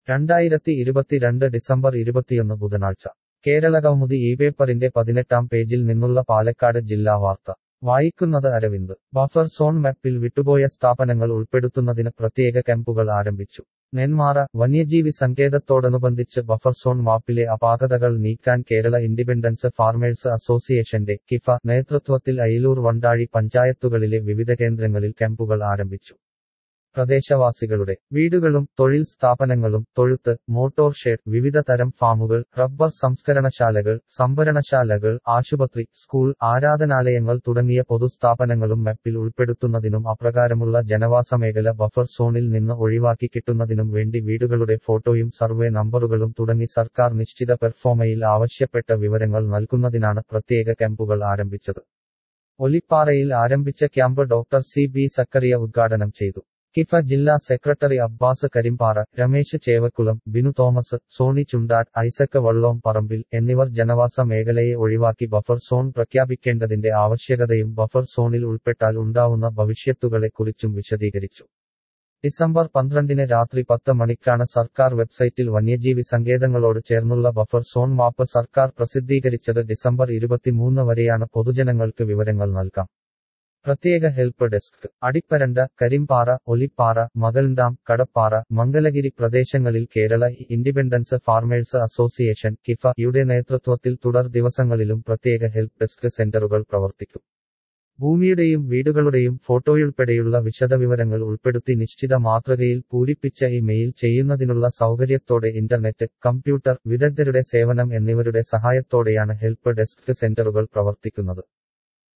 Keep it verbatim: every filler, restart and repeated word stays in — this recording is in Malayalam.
രണ്ടായിരത്തി ഇരുപത്തിരണ്ട് ഡിസംബർ ഇരുപത്തിയൊന്ന് ബുധനാഴ്ച കേരളകൗമുദി ഈ പേപ്പറിന്റെ പതിനെട്ടാം പേജിൽ നിന്നുള്ള പാലക്കാട് ജില്ലാ വാർത്ത വായിക്കുന്നത് അരവിന്ദ് ബഫർ സോൺ മാപ്പിൽ വിട്ടുപോയ സ്ഥാപനങ്ങൾ ഉൾപ്പെടുത്തുന്നതിന് പ്രത്യേക ക്യാമ്പുകൾ ആരംഭിച്ചു നെന്മാറ വന്യജീവി സങ്കേതത്തോടനുബന്ധിച്ച് ബഫർ സോൺ മാപ്പിലെ അപാകതകൾ നീക്കാൻ കേരള ഇൻഡിപെൻഡൻസ് ഫാർമേഴ്സ് അസോസിയേഷന്റെ കിഫ നേതൃത്വത്തിൽ അയിലൂർ വണ്ടാഴി പഞ്ചായത്തുകളിലെ വിവിധ കേന്ദ്രങ്ങളിൽ ക്യാമ്പുകൾ ആരംഭിച്ചു പ്രദേശവാസികളുടെ വീടുകളും തൊഴിൽ സ്ഥാപനങ്ങളും തൊഴുത്ത് മോട്ടോർ ഷെഡ് വിവിധ തരം ഫാമുകൾ റബ്ബർ സംസ്കരണശാലകൾ സംഭരണശാലകൾ ആശുപത്രി സ്കൂൾ ആരാധനാലയങ്ങൾ തുടങ്ങിയ പൊതുസ്ഥാപനങ്ങളും മാപ്പിൽ ഉൾപ്പെടുത്തുന്നതിനും അപ്രകാരമുള്ള ജനവാസ മേഖല ബഫർ സോണിൽ നിന്ന് ഒഴിവാക്കി കിട്ടുന്നതിനും വേണ്ടി വീടുകളുടെ ഫോട്ടോയും സർവേ നമ്പറുകളും തുടങ്ങി സർക്കാർ നിശ്ചിത പെർഫോമയിൽ ആവശ്യപ്പെട്ട വിവരങ്ങൾ നൽകുന്നതിനാണ് പ്രത്യേക ക്യാമ്പുകൾ ആരംഭിച്ചത് ഒലിപ്പാറയിൽ ആരംഭിച്ച camp doctor C B Zacharia ഉദ്ഘാടനം ചെയ്തു കിഫ ജില്ലാ സെക്രട്ടറി അബ്ബാസ് കരിമ്പാറ രമേശ് ചേവക്കുളം ബിനു തോമസ് സോണി ചുണ്ടാട് ഐസക് വള്ളോം പറമ്പിൽ എന്നിവർ ജനവാസ മേഖലയെ ഒഴിവാക്കി ബഫർ സോൺ പ്രഖ്യാപിക്കേണ്ടതിന്റെ ആവശ്യകതയും ബഫർ സോണിൽ ഉൾപ്പെട്ടാൽ ഉണ്ടാവുന്ന ഭവിഷ്യത്തുകളെക്കുറിച്ചും വിശദീകരിച്ചു ഡിസംബർ പന്ത്രണ്ടിന് രാത്രി പത്ത് മണിക്കാണ് സർക്കാർ വെബ്സൈറ്റിൽ വന്യജീവി സങ്കേതങ്ങളോട് ചേർന്നുള്ള ബഫർ സോൺ മാപ്പ് സർക്കാർ പ്രസിദ്ധീകരിച്ചത് ഡിസംബർ ഇരുപത്തിമൂന്ന് വരെയാണ് പൊതുജനങ്ങൾക്ക് വിവരങ്ങൾ നൽകാം പ്രത്യേക ഹെൽപ്പ് ഡെസ്ക് അടിപ്പരണ്ട കരിമ്പാറ ഒലിപ്പാറ മകൽഡാം കടപ്പാറ മംഗലഗിരി പ്രദേശങ്ങളിൽ Kerala independence farmers association KIFA യുടെ നേതൃത്വത്തിൽ തുടർ ദിവസങ്ങളിലും പ്രത്യേക ഹെൽപ്പ് ഡെസ്ക് സെന്ററുകൾ പ്രവർത്തിക്കും ഭൂമിയുടെയും വീടുകളുടെയും ഫോട്ടോയുൾപ്പെടെയുള്ള വിശദവിവരങ്ങൾ ഉൾപ്പെടുത്തി നിശ്ചിത മാതൃകയിൽ പൂരിപ്പിച്ച ഇമെയിൽ ചെയ്യുന്നതിനുള്ള സൗകര്യത്തോടെ ഇന്റർനെറ്റ് കമ്പ്യൂട്ടർ വിദഗ്ധരുടെ സേവനം എന്നിവരുടെ സഹായത്തോടെയാണ് ഹെൽപ്പ് ഡെസ്ക് സെന്ററുകൾ പ്രവർത്തിക്കുന്നത്